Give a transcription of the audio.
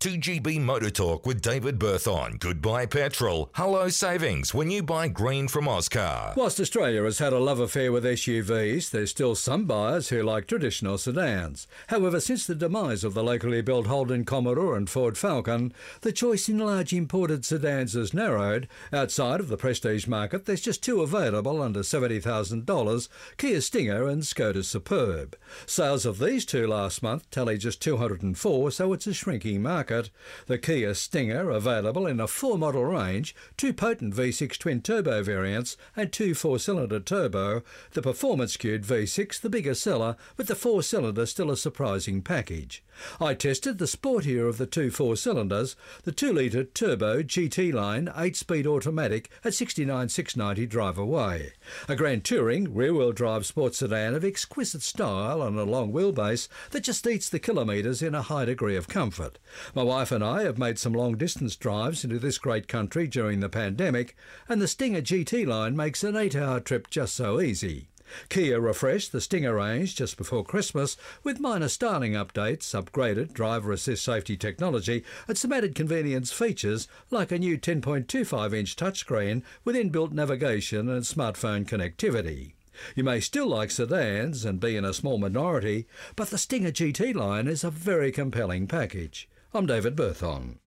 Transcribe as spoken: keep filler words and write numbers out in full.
two G B Motor Talk with David Berthon. Goodbye petrol. Hello savings when you buy green from Oscar. Whilst Australia has had a love affair with S U Vs, there's still some buyers who like traditional sedans. However, since the demise of the locally built Holden Commodore and Ford Falcon, the choice in large imported sedans has narrowed. Outside of the prestige market, there's just two available under seventy thousand dollars, Kia Stinger and Skoda Superb. Sales of these two last month tally just two hundred and four, so it's a shrinking market. The Kia Stinger, available in a four-model range, two potent V six twin-turbo variants and two four-cylinder turbo. The performance-skewed V six, the bigger seller, with the four-cylinder still a surprising package. I tested the sportier of the two four-cylinders, the two-litre turbo G T line eight-speed automatic at sixty-nine thousand six hundred ninety drive away. A Grand Touring rear-wheel drive sports sedan of exquisite style and a long wheelbase that just eats the kilometres in a high degree of comfort. My wife and I have made some long-distance drives into this great country during the pandemic, and the Stinger G T line makes an eight-hour trip just so easy. Kia refreshed the Stinger range just before Christmas with minor styling updates, upgraded driver assist safety technology and some added convenience features like a new ten point two five inch touchscreen with inbuilt navigation and smartphone connectivity. You may still like sedans and be in a small minority, but the Stinger G T line is a very compelling package. I'm David Berthon.